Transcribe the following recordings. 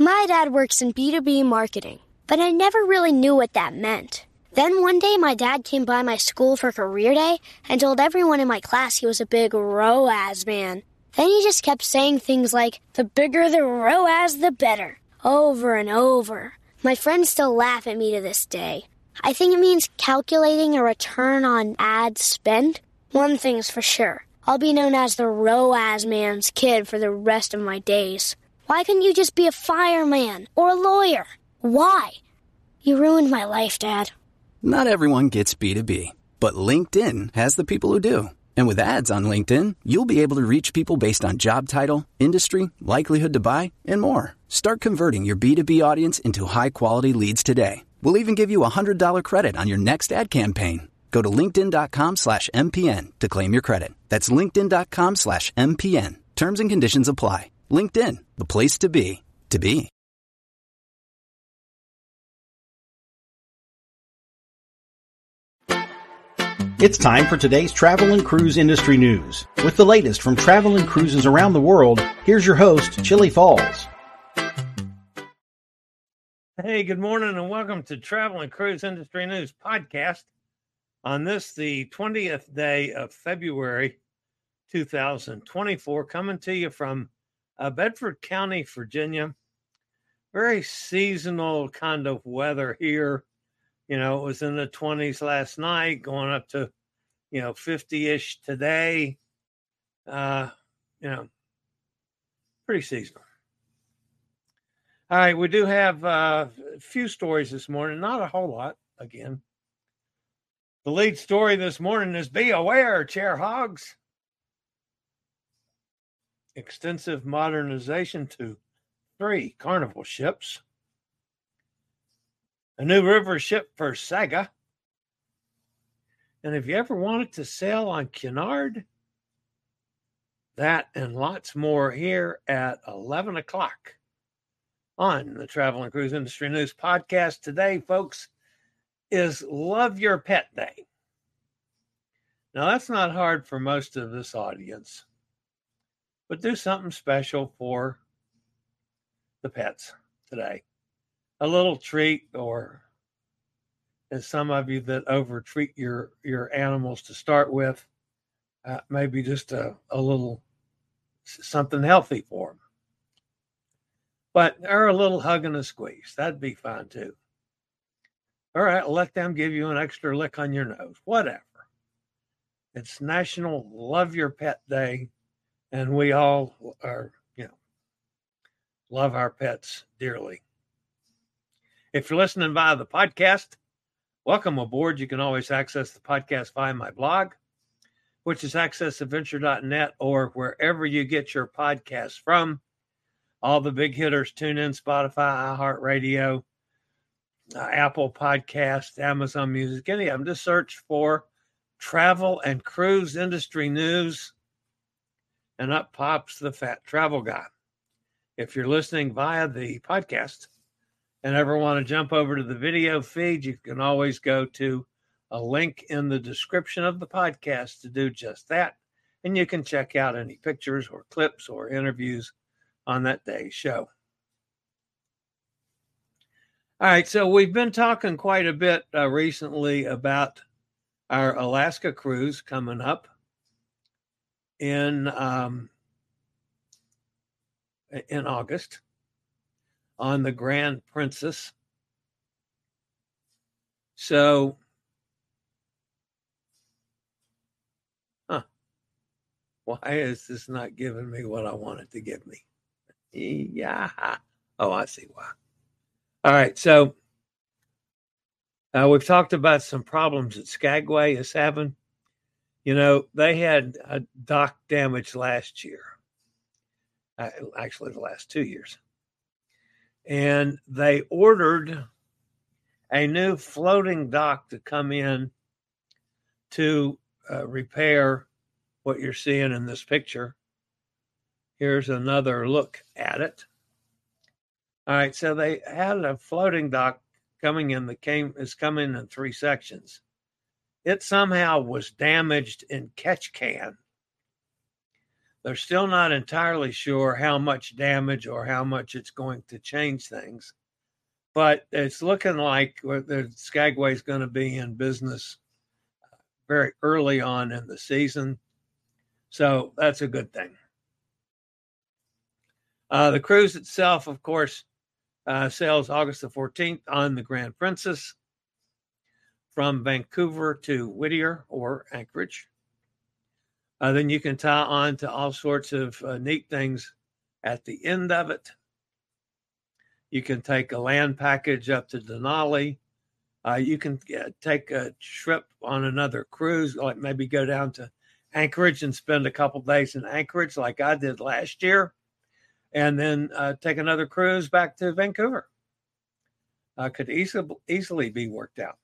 My dad works in B2B marketing, but I never really knew what that meant. Then one day my dad came by my school for career day and told everyone in my class he was a big ROAS man. Then he just kept saying things like, the bigger the ROAS, the better, over and over. My friends still laugh at me to this day. I think it means calculating a return on ad spend. One thing's for sure. I'll be known as the ROAS man's kid for the rest of my days. Why couldn't you just be a fireman or a lawyer? Why? You ruined my life, Dad. Not everyone gets B2B, but LinkedIn has the people who do. And with ads on LinkedIn, you'll be able to reach people based on job title, industry, likelihood to buy, and more. Start converting your B2B audience into high-quality leads today. We'll even give you a $100 credit on your next ad campaign. Go to linkedin.com/MPN to claim your credit. That's linkedin.com/MPN. Terms and conditions apply. LinkedIn, the place to be, to be. It's time for today's travel and cruise industry news. With the latest from travel and cruises around the world, here's your host, Chili Falls. Hey, good morning and welcome to Travel and Cruise Industry News Podcast. On this, the 20th day of February 2024, coming to you from Bedford County, Virginia. Very seasonal kind of weather here. You know, it was in the 20s last night, going up to, 50-ish today. Pretty seasonal. All right, we do have a few stories this morning, not a whole lot, again. The lead story this morning is Be Aware, Chair Hogs. Extensive modernization to 3 Carnival ships. A new river ship for Saga. And if you ever wanted to sail on Cunard, that and lots more here at 11 o'clock on the Travel and Cruise Industry News Podcast. Today, folks, is Love Your Pet Day. Now, that's not hard for most of this audience, but do something special for the pets today. A little treat, or as some of you that over-treat your animals to start with, maybe just a little something healthy for them. But or a little hug and a squeeze. That'd be fine too. All right, let them give you an extra lick on your nose. Whatever. It's National Love Your Pet Day, and we all are, love our pets dearly. If you're listening via the podcast, welcome aboard. You can always access the podcast via my blog, which is accessadventure.net, or wherever you get your podcasts from. All the big hitters, TuneIn, Spotify, iHeartRadio, Apple Podcasts, Amazon Music, any of them. Just search for Travel and Cruise Industry News, and up pops the Fat Travel Guy. If you're listening via the podcast and ever want to jump over to the video feed, you can always go to a link in the description of the podcast to do just that. And you can check out any pictures or clips or interviews on that day's show. All right, so we've been talking quite a bit recently about our Alaska cruise coming up in August on the Grand Princess. So, why is this not giving me what I want it to give me? Yeah. Oh, I see why. All right, so we've talked about some problems that Skagway is having. They had a dock damage last year. Actually, the last 2 years. And they ordered a new floating dock to come in to repair what you're seeing in this picture. Here's another look at it. All right, so they had a floating dock coming in that is coming in 3 sections. It somehow was damaged in Ketchikan. They're still not entirely sure how much damage or how much it's going to change things. But it's looking like the Skagway is going to be in business very early on in the season. So that's a good thing. The cruise itself, of course, sails August the 14th on the Grand Princess from Vancouver to Whittier or Anchorage. Then you can tie on to all sorts of neat things at the end of it. You can take a land package up to Denali. You can take a trip on another cruise, like maybe go down to Anchorage and spend a couple days in Anchorage like I did last year, and then take another cruise back to Vancouver. Could easily be worked out.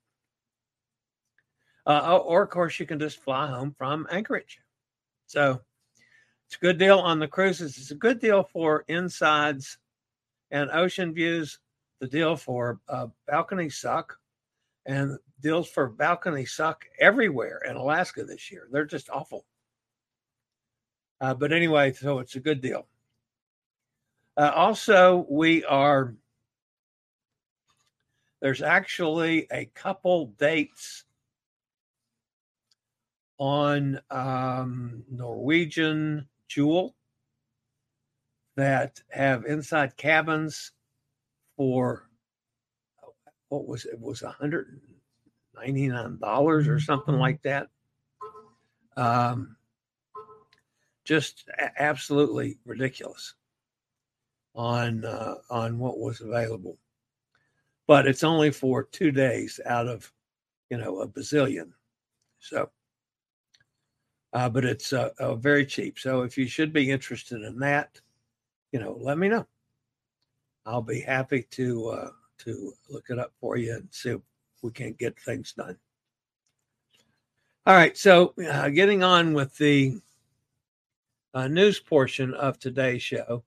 Or, of course, you can just fly home from Anchorage. So it's a good deal on the cruises. It's a good deal for insides and ocean views. The deal for balcony suck, and deals for balcony suck everywhere in Alaska this year. They're just awful. But anyway, so it's a good deal. Also, there's actually a couple dates on Norwegian Jewel that have inside cabins for, what was it? It was $199 or something like that. Just absolutely ridiculous on what was available. But it's only for 2 days out of, a bazillion. So, but it's very cheap. So if you should be interested in that, let me know. I'll be happy to look it up for you and see if we can get things done. All right. So getting on with the news portion of today's show.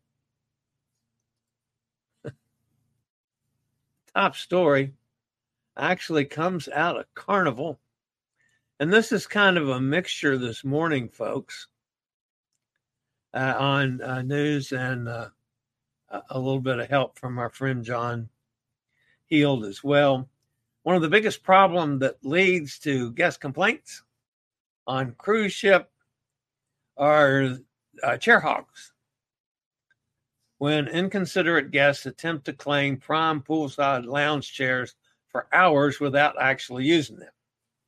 Top story actually comes out of Carnival. And this is kind of a mixture this morning, folks, on news and a little bit of help from our friend John Heald as well. One of the biggest problems that leads to guest complaints on cruise ship are chair hogs. When inconsiderate guests attempt to claim prime poolside lounge chairs for hours without actually using them.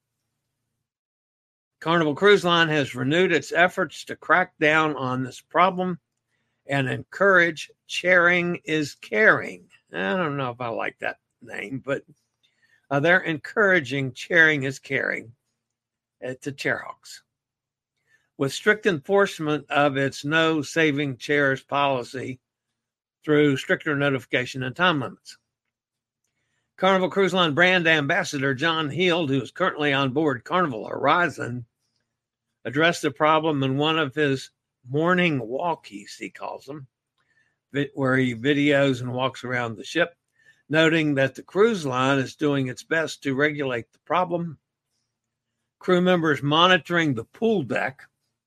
Carnival Cruise Line has renewed its efforts to crack down on this problem and encourage chairing is caring. I don't know if I like that name, but they're encouraging chairing is caring to chairhawks. With strict enforcement of its no saving chairs policy through stricter notification and time limits. Carnival Cruise Line brand ambassador John Heald, who is currently on board Carnival Horizon, addressed the problem in one of his morning walkies, he calls them, where he videos and walks around the ship, noting that the cruise line is doing its best to regulate the problem. Crew members monitoring the pool deck,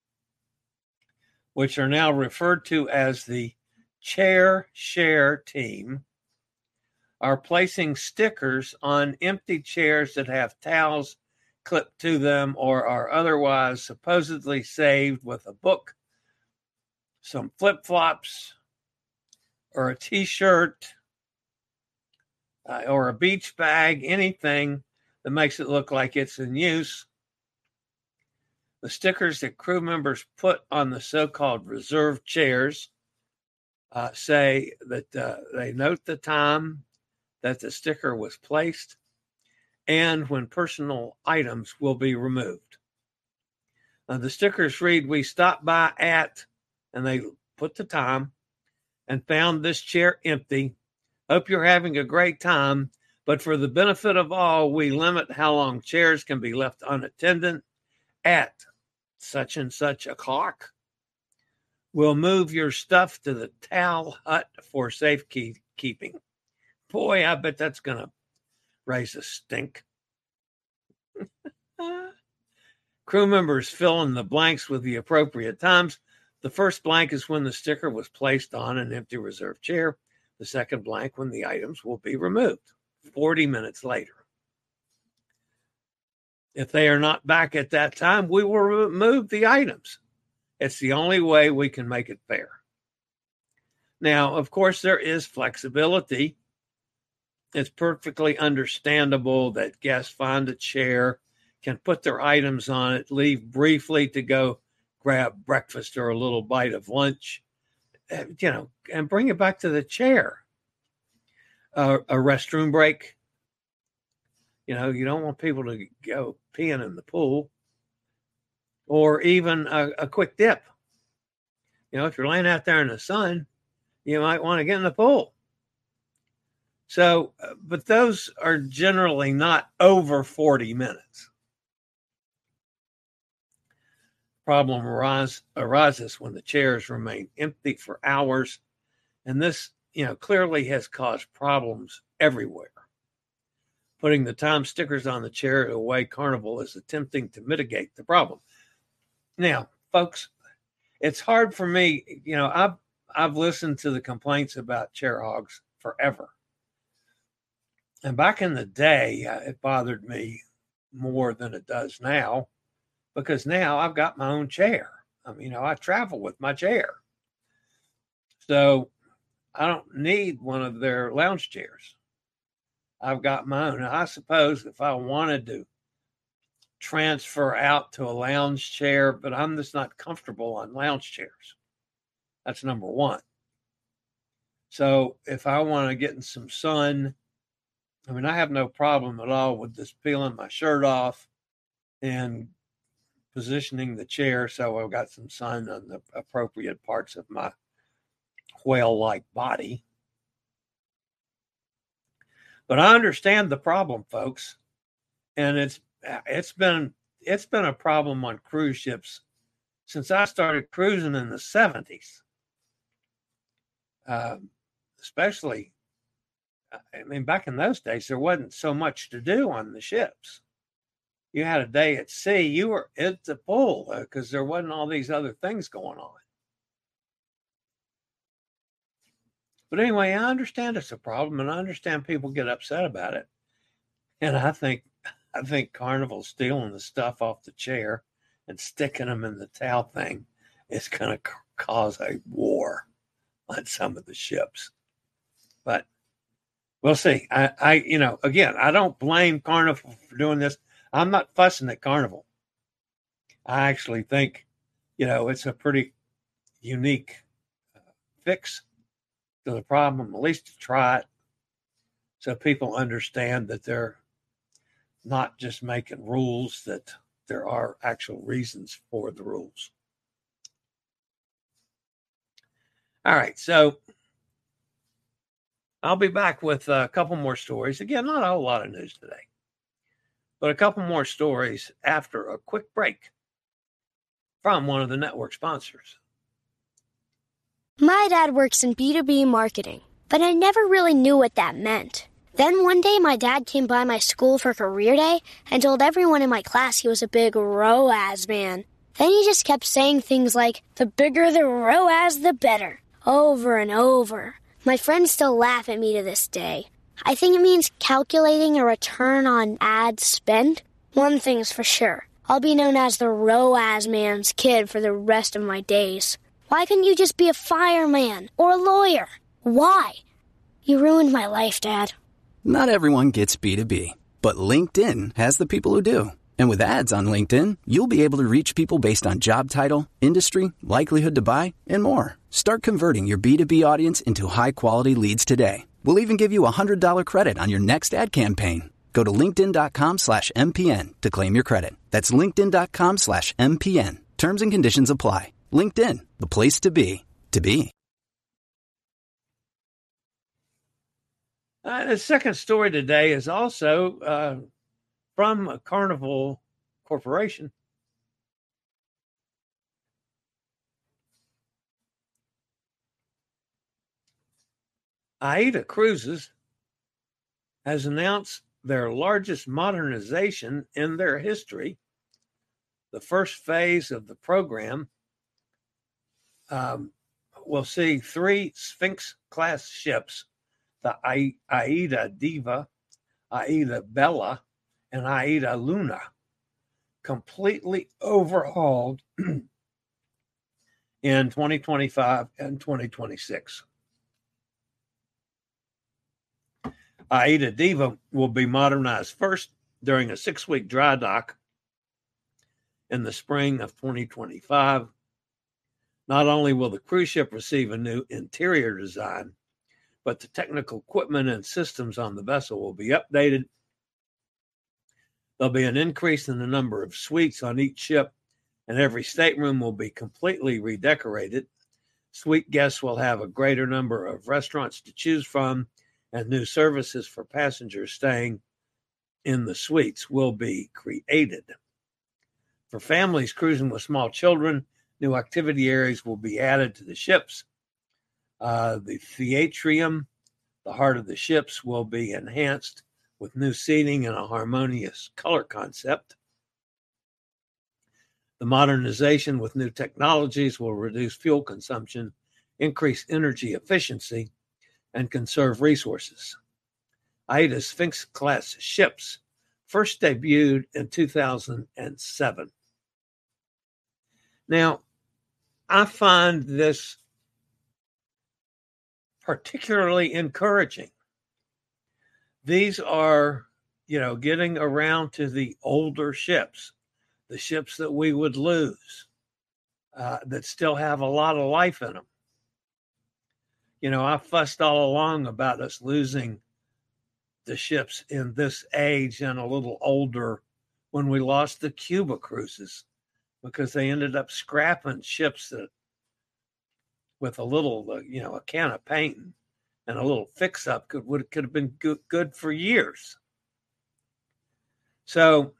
which are now referred to as the Chair Share Team, are placing stickers on empty chairs that have towels clipped to them or are otherwise supposedly saved with a book, some flip-flops, or a t-shirt, or a beach bag, anything that makes it look like it's in use. The stickers that crew members put on the so-called reserved chairs say that they note the time that the sticker was placed and when personal items will be removed. The stickers read, "We stopped by at," and they put the time, "and found this chair empty. Hope you're having a great time, but for the benefit of all, we limit how long chairs can be left unattended at such and such o'clock. We'll move your stuff to the towel hut for safekeeping." Boy, I bet that's going to raise a stink. Crew members fill in the blanks with the appropriate times, The first blank is when the sticker was placed on an empty reserved chair. The second blank when the items will be removed 40 minutes later. If they are not back at that time, we will remove the items. It's the only way we can make it fair. Now, of course, there is flexibility. It's perfectly understandable that guests find a chair, can put their items on it, leave briefly to go grab breakfast or a little bite of lunch, and bring it back to the chair. A restroom break. You don't want people to go peeing in the pool, or even a quick dip. If you're laying out there in the sun, you might want to get in the pool. So, but those are generally not over 40 minutes. Problem arises when the chairs remain empty for hours, and this, clearly has caused problems everywhere. Putting the time stickers on the chair away, Carnival is attempting to mitigate the problem. Now, folks, it's hard for me. I've listened to the complaints about chair hogs forever. And back in the day, it bothered me more than it does now, because now I've got my own chair. I travel with my chair. So I don't need one of their lounge chairs. I've got my own. I suppose if I wanted to transfer out to a lounge chair, but I'm just not comfortable on lounge chairs. That's number one. So if I want to get in some sun, I have no problem at all with just peeling my shirt off and positioning the chair so I've got some sun on the appropriate parts of my whale-like body. But I understand the problem, folks, and it's been a problem on cruise ships since I started cruising in the 70s. Especially, back in those days, there wasn't so much to do on the ships. You had a day at sea, you were at the pool because there wasn't all these other things going on. But anyway, I understand it's a problem, and I understand people get upset about it. And I think Carnival stealing the stuff off the chair and sticking them in the towel thing is going to cause a war on some of the ships. But we'll see. Again, I don't blame Carnival for doing this. I'm not fussing at Carnival. I actually think, it's a pretty unique fix to the problem, at least to try it, so people understand that they're not just making rules, that there are actual reasons for the rules. All right, so I'll be back with a couple more stories. Again, not a whole lot of news today, but a couple more stories after a quick break from one of the network sponsors. My dad works in B2B marketing, but I never really knew what that meant. Then one day my dad came by my school for career day and told everyone in my class he was a big ROAS man. Then he just kept saying things like, the bigger the ROAS, the better, over and over. My friends still laugh at me to this day. I think it means calculating a return on ad spend. One thing's for sure, I'll be known as the ROAS man's kid for the rest of my days. Why couldn't you just be a fireman or a lawyer? Why? You ruined my life, Dad. Not everyone gets B2B, but LinkedIn has the people who do. And with ads on LinkedIn, you'll be able to reach people based on job title, industry, likelihood to buy, and more. Start converting your B2B audience into high-quality leads today. We'll even give you a $100 credit on your next ad campaign. Go to linkedin.com/MPN to claim your credit. That's linkedin.com/MPN. Terms and conditions apply. LinkedIn, the place to be, to be. The second story today is also from Carnival Corporation. AIDA Cruises has announced their largest modernization in their history. The first phase of the program we'll see 3 Sphinx-class ships, the Aida Diva, Aida Bella, and Aida Luna, completely overhauled in 2025 and 2026. Aida Diva will be modernized first during a 6-week dry dock in the spring of 2025. Not only will the cruise ship receive a new interior design, but the technical equipment and systems on the vessel will be updated. There'll be an increase in the number of suites on each ship, and every stateroom will be completely redecorated. Suite guests will have a greater number of restaurants to choose from, and new services for passengers staying in the suites will be created. For families cruising with small children, new activity areas will be added to the ships. The theatrium, the heart of the ships, will be enhanced with new seating and a harmonious color concept. The modernization with new technologies will reduce fuel consumption, increase energy efficiency, and conserve resources. Aida Sphinx-class ships first debuted in 2007. Now, I find this particularly encouraging. These are, getting around to the older ships, the ships that we would lose, that still have a lot of life in them. I fussed all along about us losing the ships in this age and a little older when we lost the Cuba cruises, because they ended up scrapping ships that with a little, a can of paint and a little fix-up could have been good for years. So,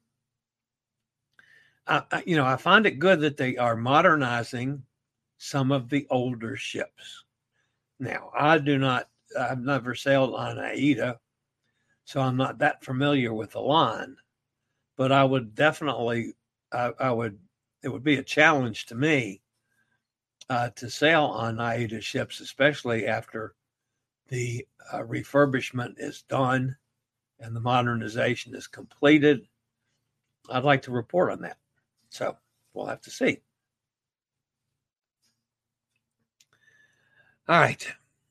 I find it good that they are modernizing some of the older ships. Now, I've never sailed on Aida, so I'm not that familiar with the line, but I would definitely, it would be a challenge to me to sail on Aida ships, especially after the refurbishment is done and the modernization is completed. I'd like to report on that. So we'll have to see. All right.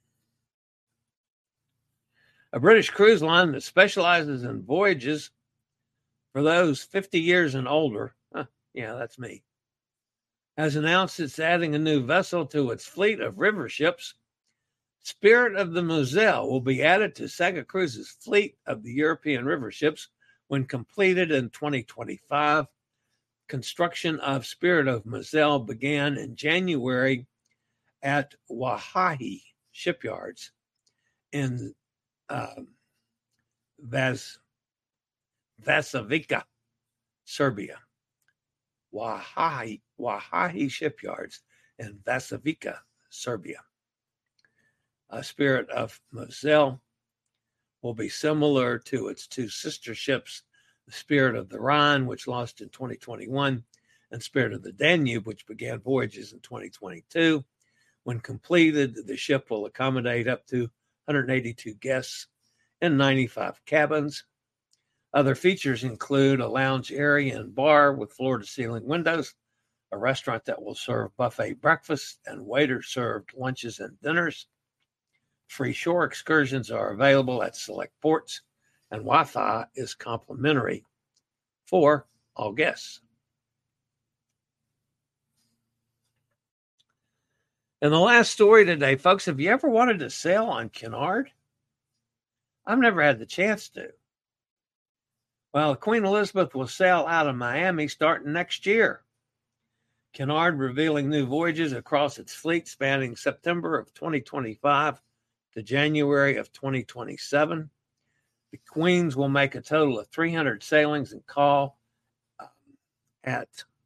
A British cruise line that specializes in voyages for those 50 years and older, yeah, that's me, has announced it's adding a new vessel to its fleet of river ships. Spirit of the Moselle will be added to Saga Cruises' fleet of the European river ships when completed in 2025. Construction of Spirit of Moselle began in January at Wahahi shipyards in Vasavica, Serbia. Wahahi shipyards in Vasavica, Serbia. Spirit of Moselle will be similar to its 2 sister ships, the Spirit of the Rhine, which launched in 2021, and Spirit of the Danube, which began voyages in 2022. When completed, the ship will accommodate up to 182 guests in 95 cabins. Other features include a lounge area and bar with floor-to-ceiling windows, a restaurant that will serve buffet breakfast and waiter-served lunches and dinners. Free shore excursions are available at select ports, and Wi-Fi is complimentary for all guests. And the last story today, folks, have you ever wanted to sail on Cunard? I've never had the chance to. Well, Queen Elizabeth will sail out of Miami starting next year. Cunard revealing new voyages across its fleet spanning September of 2025 to January of 2027. The Queens will make a total of 300 sailings and call at,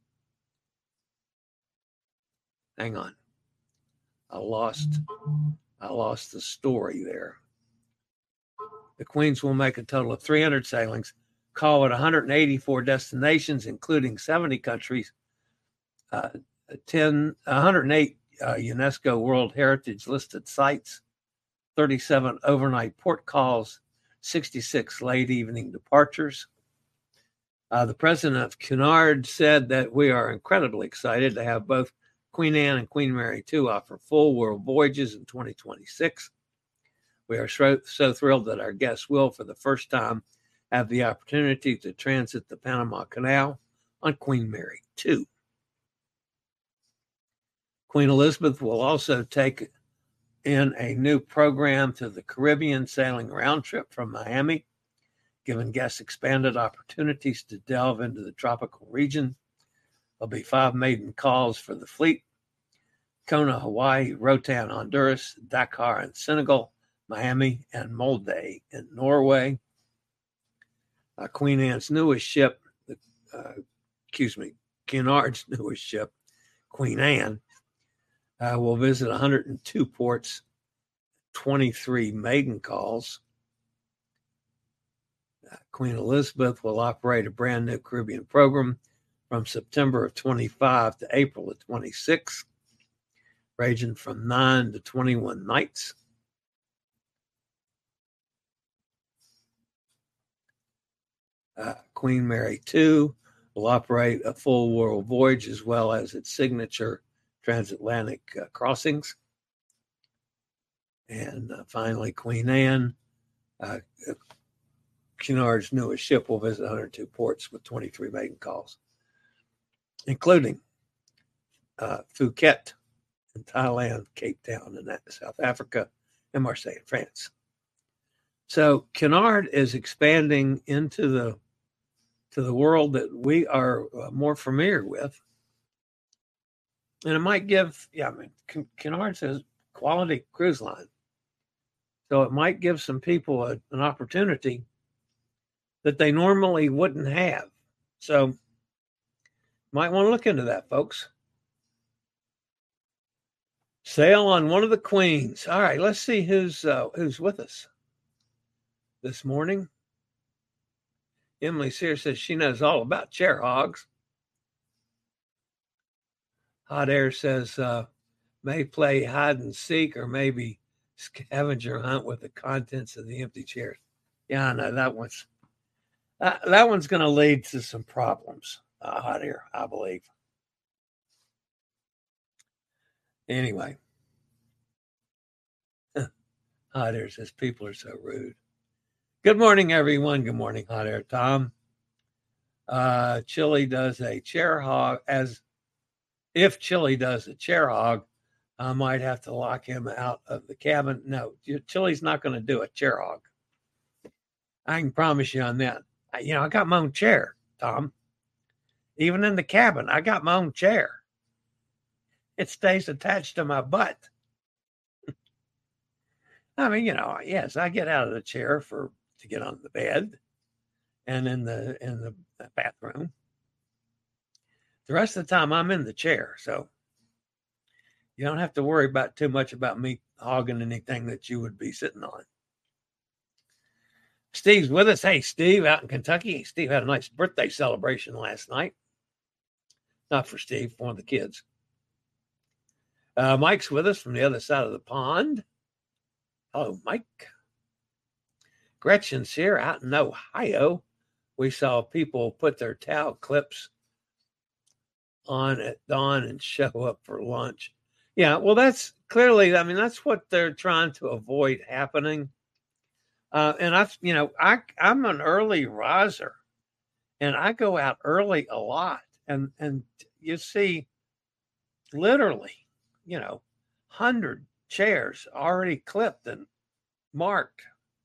hang on, I lost the story there. The Queens will make a total of 300 sailings, call at 184 destinations, including 70 countries, 108 UNESCO World Heritage listed sites, 37 overnight port calls, 66 late evening departures. The president of Cunard said that we are incredibly excited to have both Queen Anne and Queen Mary II offer full world voyages in 2026. We are so thrilled that our guests will, for the first time, have the opportunity to transit the Panama Canal on Queen Mary II. Queen Elizabeth will also take in a new program to the Caribbean, sailing round trip from Miami, giving guests expanded opportunities to delve into the tropical region. There'll be 5 maiden calls for the fleet: Kona, Hawaii; Rotan, Honduras; Dakar in Senegal; Miami and Molde in Norway. Queen Anne's newest ship, Cunard's newest ship, Queen Anne, will visit 102 ports, 23 maiden calls. Queen Elizabeth will operate a brand new Caribbean program from September of 25 to April of 26, ranging from 9 to 21 nights. Queen Mary II will operate a full world voyage as well as its signature transatlantic crossings. And finally, Queen Anne, Cunard's newest ship, will visit 102 ports with 23 maiden calls, including Phuket in Thailand, Cape Town in South Africa, and Marseille in France. So Cunard is expanding into the world that we are more familiar with. And it might give, Cunard says quality cruise line. So it might give some people an opportunity that they normally wouldn't have. So might want to look into that, folks. Sail on one of the queens. All right, let's see who's with us this morning. Emily Sear says she knows all about chair hogs. Hot Air says may play hide and seek or maybe scavenger hunt with the contents of the empty chairs. Yeah, I know that one's going to lead to some problems. Hot Air, I believe. Anyway, Hot Air says people are so rude. Good morning, everyone. Good morning, Hot Air Tom. Chili does a chair hog. If Chili does a chair hog, I might have to lock him out of the cabin. No, Chili's not going to do a chair hog. I can promise you on that. I got my own chair, Tom. Even in the cabin, I got my own chair. It stays attached to my butt. I mean, yes, I get out of the chair to get on the bed and in the bathroom. The rest of the time I'm in the chair, so you don't have to worry too much about me hogging anything that you would be sitting on. Steve's with us. Hey, Steve, out in Kentucky. Steve had a nice birthday celebration last night. Not for Steve, for one of the kids. Mike's with us from the other side of the pond. Hello, Mike. Gretchen's here out in Ohio. We saw people put their towel clips on at dawn and show up for lunch. Yeah, well, that's clearly, that's what they're trying to avoid happening. And I'm an early riser, and I go out early a lot, and you see literally, 100 chairs already clipped and marked.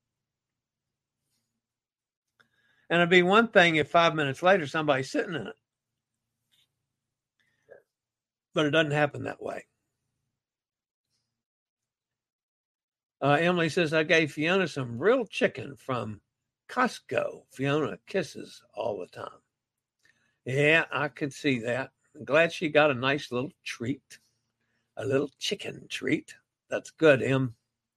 And it'd be one thing if 5 minutes later somebody's sitting in it. But it doesn't happen that way. Emily says, I gave Fiona some real chicken from Costco. Fiona kisses all the time. Yeah, I could see that. I'm glad she got a nice little treat, a little chicken treat. That's good, Em.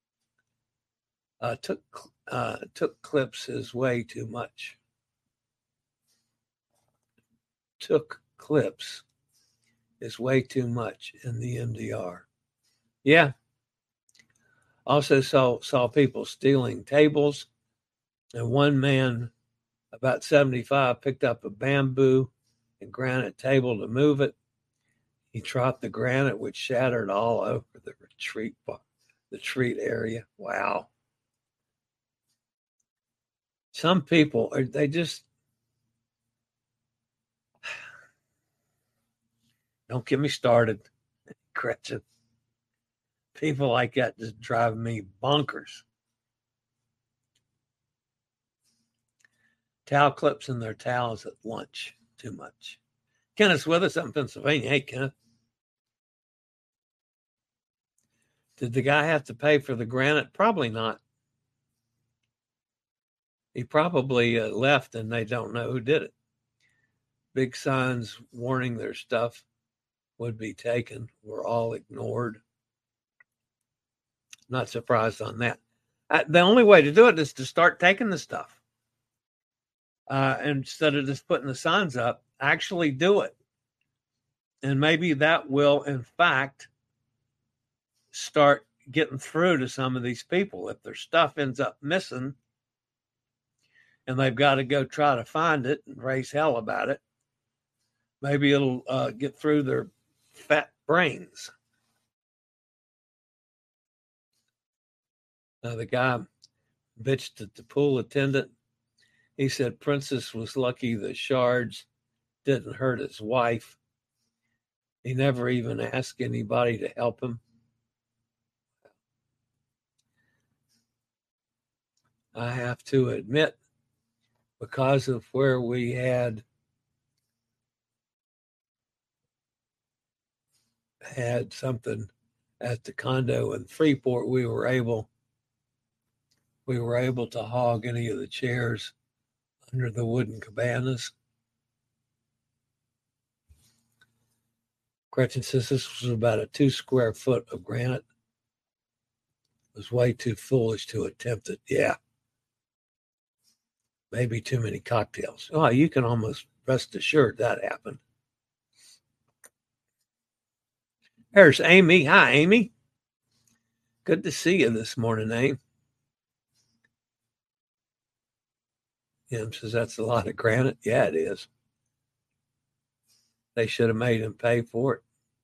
Took clips is way too much. Took clips is way too much in the MDR. Yeah. Also saw people stealing tables, and one man, about 75, picked up a bamboo and granite table to move it. He dropped the granite, which shattered all over the retreat area. Wow. Some people, they just, don't get me started, Gretchen. People like that just drive me bonkers. Towel clips in their towels at lunch. Too much. Kenneth's with us up in Pennsylvania. Hey, Kenneth. Did the guy have to pay for the granite? Probably not. He probably left and they don't know who did it. Big signs warning their stuff would be taken were all ignored. Not surprised on that. The only way to do it is to start taking the stuff. Instead of just putting the signs up, actually do it. And maybe that will, in fact, start getting through to some of these people. If their stuff ends up missing and they've got to go try to find it and raise hell about it, maybe it'll get through their fat brains. The guy bitched at the pool attendant. He said Princess was lucky the shards didn't hurt his wife. He never even asked anybody to help him. I have to admit, because of where we had something at the condo in Freeport, we were able to hog any of the chairs under the wooden cabanas. Gretchen says this was about a 2 square foot of granite. It was way too foolish to attempt it. Yeah. Maybe too many cocktails. Oh, you can almost rest assured that happened. There's Amy. Hi, Amy. Good to see you this morning, Amy. Jim says that's a lot of granite. Yeah, it is. They should have made him pay for it.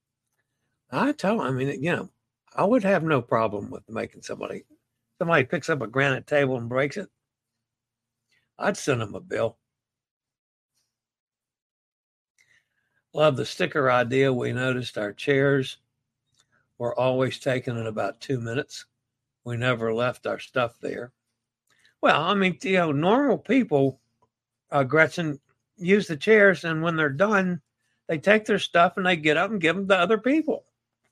I would have no problem with making somebody picks up a granite table and breaks it. I'd send them a bill. Love the sticker idea. We noticed our chairs were always taken in about 2 minutes. We never left our stuff there. Well, normal people, Gretchen, use the chairs, and when they're done, they take their stuff and they get up and give them to other people.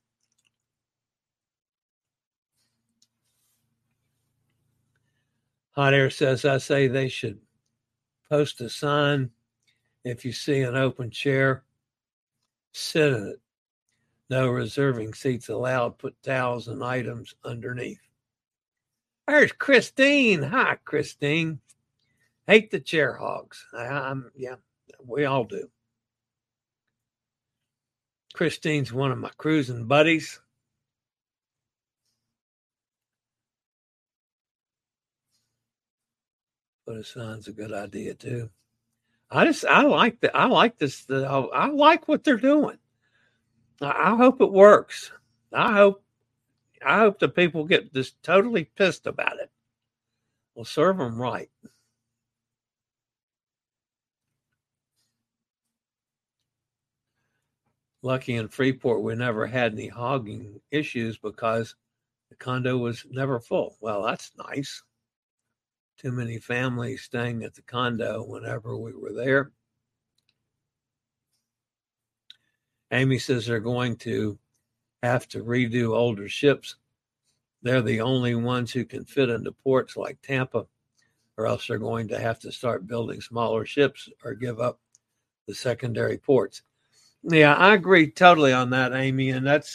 Hot Air says, I say they should post a sign. If you see an open chair, sit in it. No reserving seats allowed. Put towels and items underneath. There's Christine. Hi, Christine. Hate the chair hogs. Yeah, we all do. Christine's one of my cruising buddies. But a sign's a good idea too. I like what they're doing. I hope it works. I hope the people get just totally pissed about it. We'll serve them right. Lucky in Freeport, we never had any hogging issues because the condo was never full. Well, that's nice. Too many families staying at the condo whenever we were there. Amy says they're going to have to redo older ships. They're the only ones who can fit into ports like Tampa, or else they're going to have to start building smaller ships or give up the secondary ports. Yeah, I agree totally on that, Amy. And that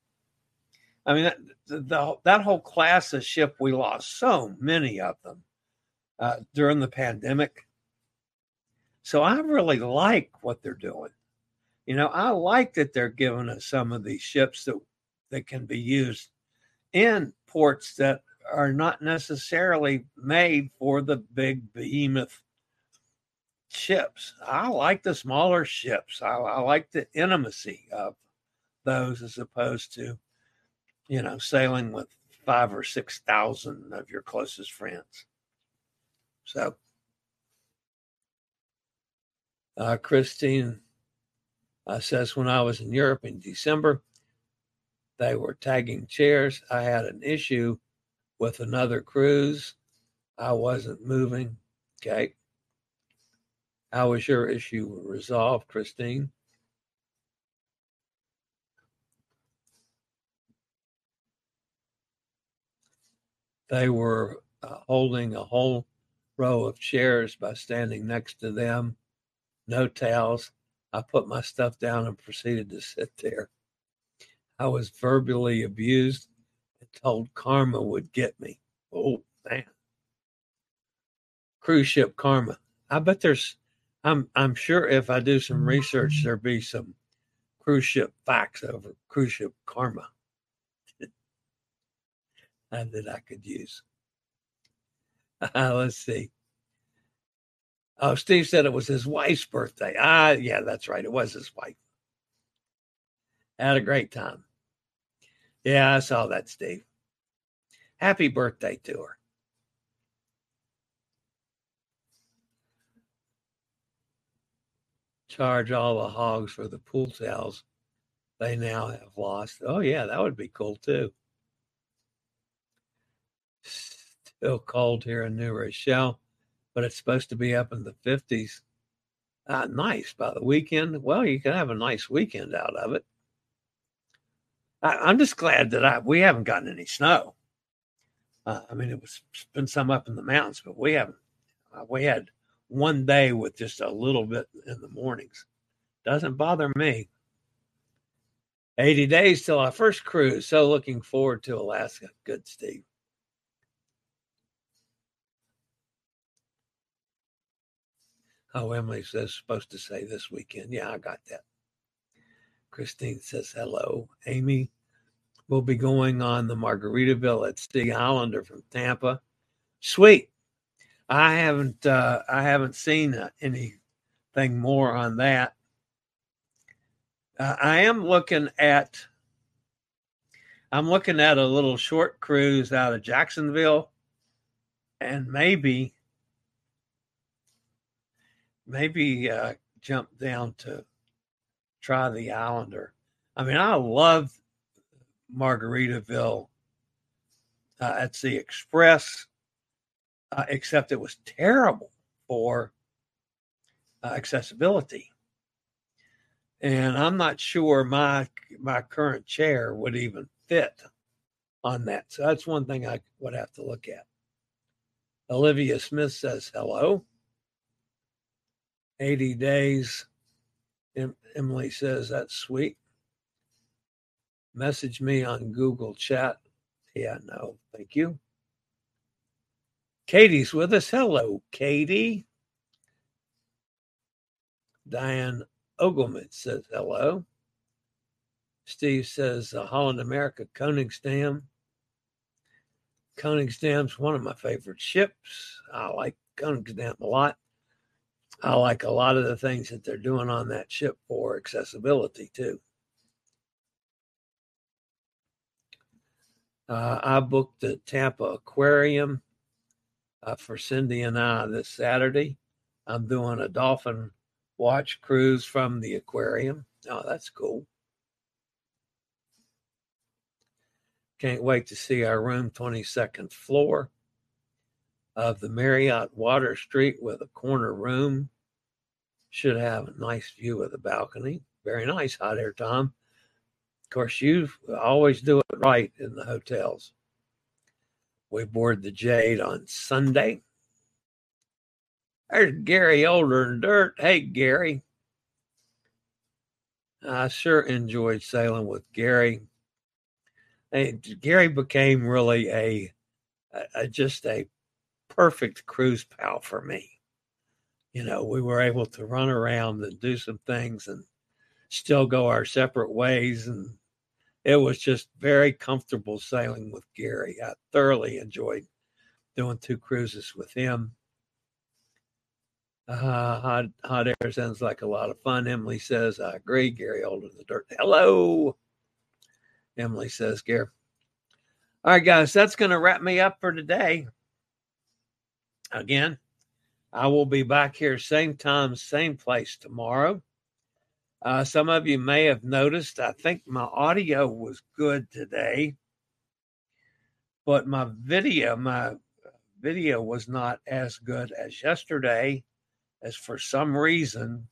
whole class of ship, we lost so many of them during the pandemic. So I really like what they're doing. I like that they're giving us some of these ships that can be used in ports that are not necessarily made for the big behemoth ships. I like the smaller ships. I like the intimacy of those as opposed to, sailing with 5,000 or 6,000 of your closest friends. So, Christine says, when I was in Europe in December, they were tagging chairs. I had an issue with another cruise. I wasn't moving. Okay. How was your issue resolved, Christine? They were holding a whole row of chairs by standing next to them. No towels. I put my stuff down and proceeded to sit there. I was verbally abused and told karma would get me. Oh, man. Cruise ship karma. I bet I'm sure if I do some research, there'll be some cruise ship facts over cruise ship karma that I could use. Let's see. Oh, Steve said it was his wife's birthday. Yeah, that's right. It was his wife. Had a great time. Yeah, I saw that, Steve. Happy birthday to her. Charge all the hogs for the pool towels they now have lost. Oh, yeah, that would be cool, too. Still cold here in New Rochelle, but it's supposed to be up in the 50s. Nice. By the weekend, well, you can have a nice weekend out of it. I'm just glad that we haven't gotten any snow. It's been some up in the mountains, but we haven't. We had one day with just a little bit in the mornings. Doesn't bother me. 80 days till our first cruise. So looking forward to Alaska. Good, Steve. Oh, Emily says supposed to say this weekend. Yeah, I got that. Christine says hello. Amy will be going on the Margaritaville at Sea Islander from Tampa. Sweet. I haven't seen anything more on that. I am looking at a little short cruise out of Jacksonville, and maybe jump down to try the Islander. I love Margaritaville at Sea Express, except it was terrible for accessibility. And I'm not sure my current chair would even fit on that. So that's one thing I would have to look at. Olivia Smith says hello. 80 days. Emily says that's sweet. Message me on Google Chat. Yeah, no, thank you. Katie's with us. Hello, Katie. Diane Ogelman says hello. Steve says Holland America Koningsdam. Koningsdam's one of my favorite ships. I like Koningsdam a lot. I like a lot of the things that they're doing on that ship for accessibility too. I booked the Tampa Aquarium for Cindy and I this Saturday. I'm doing a dolphin watch cruise from the aquarium. Oh, that's cool. Can't wait to see our room, 22nd floor of the Marriott Water Street with a corner room. Should have a nice view of the balcony. Very nice. Hot air, Tom. Of course, you always do it right in the hotels. We board the Jade on Sunday. There's Gary Older and Dirt. Hey, Gary. I sure enjoyed sailing with Gary. Gary became really just a perfect cruise pal for me. We were able to run around and do some things and still go our separate ways. And it was just very comfortable sailing with Gary. I thoroughly enjoyed doing 2 cruises with him. Hot air sounds like a lot of fun. Emily says, I agree. Gary older than the dirt. Hello, Emily says, Gary. All right, guys, that's going to wrap me up for today. Again, I will be back here same time, same place tomorrow. Some of you may have noticed, I think my audio was good today, but my video was not as good as yesterday, as for some reason,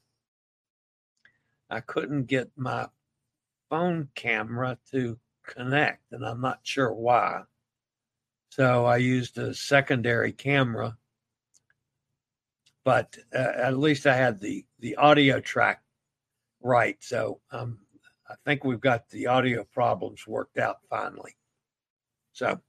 I couldn't get my phone camera to connect, and I'm not sure why. So I used a secondary camera, but at least I had the audio track right. So I think we've got the audio problems worked out finally. So,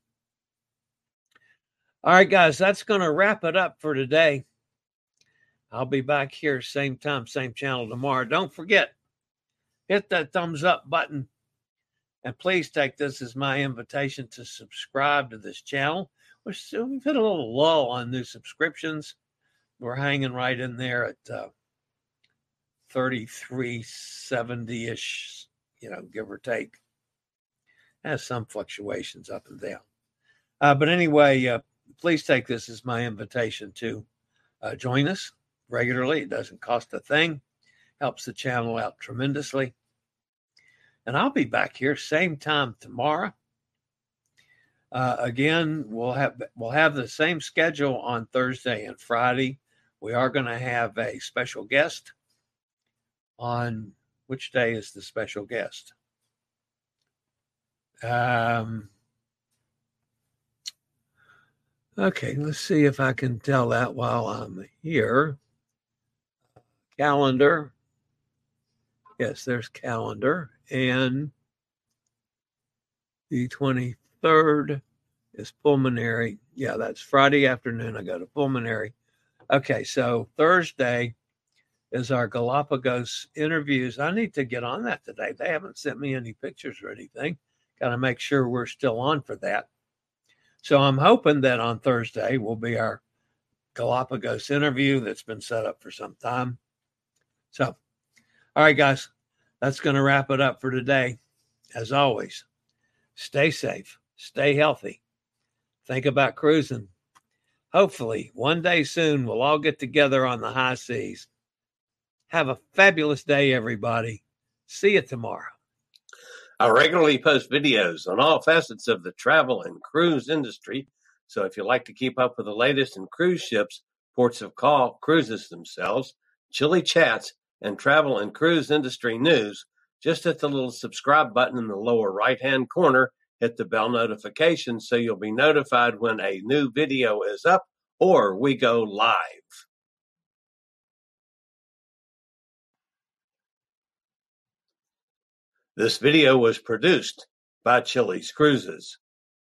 all right, guys, that's going to wrap it up for today. I'll be back here same time, same channel tomorrow. Don't forget, hit that thumbs up button. And please take this as my invitation to subscribe to this channel. We've hit a little lull on new subscriptions. We're hanging right in there at 3370-ish, give or take. Has some fluctuations up and down. But anyway, please take this as my invitation to join us regularly. It doesn't cost a thing. Helps the channel out tremendously. And I'll be back here same time tomorrow. Again, we'll have the same schedule on Thursday and Friday. We are going to have a special guest on which day is the special guest? Okay, let's see if I can tell that while I'm here. Calendar. Yes, there's calendar. And the 23rd is pulmonary. Yeah, that's Friday afternoon. I go to pulmonary. Okay, so Thursday is our Galapagos interviews. I need to get on that today. They haven't sent me any pictures or anything. Got to make sure we're still on for that. So I'm hoping that on Thursday will be our Galapagos interview that's been set up for some time. So, all right, guys, that's going to wrap it up for today. As always, stay safe, stay healthy, think about cruising. Hopefully, one day soon, we'll all get together on the high seas. Have a fabulous day, everybody. See you tomorrow. I regularly post videos on all facets of the travel and cruise industry. So if you like to keep up with the latest in cruise ships, ports of call, cruises themselves, chilly chats, and travel and cruise industry news, just hit the little subscribe button in the lower right-hand corner. Hit the bell notification so you'll be notified when a new video is up or we go live. This video was produced by Chili's Cruises.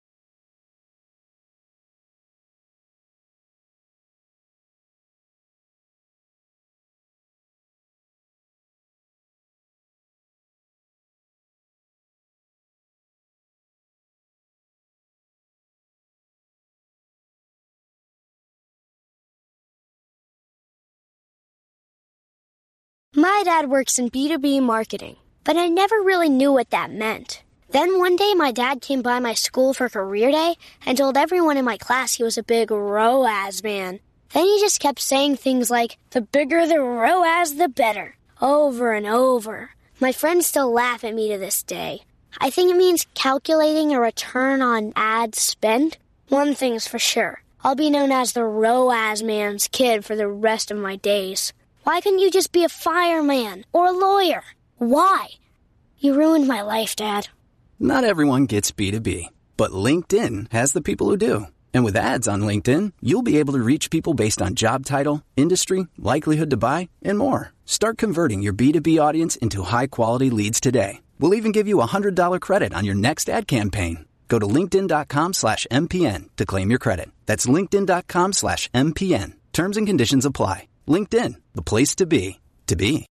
My dad works in B2B marketing, but I never really knew what that meant. Then one day my dad came by my school for career day and told everyone in my class he was a big ROAS man. Then he just kept saying things like, the bigger the ROAS, the better, over and over. My friends still laugh at me to this day. I think it means calculating a return on ad spend. One thing's for sure, I'll be known as the ROAS man's kid for the rest of my days. Why couldn't you just be a fireman or a lawyer? Why? You ruined my life, Dad. Not everyone gets B2B, but LinkedIn has the people who do. And with ads on LinkedIn, you'll be able to reach people based on job title, industry, likelihood to buy, and more. Start converting your B2B audience into high-quality leads today. We'll even give you a $100 credit on your next ad campaign. Go to linkedin.com/MPN to claim your credit. That's linkedin.com/MPN. Terms and conditions apply. LinkedIn, the place to be.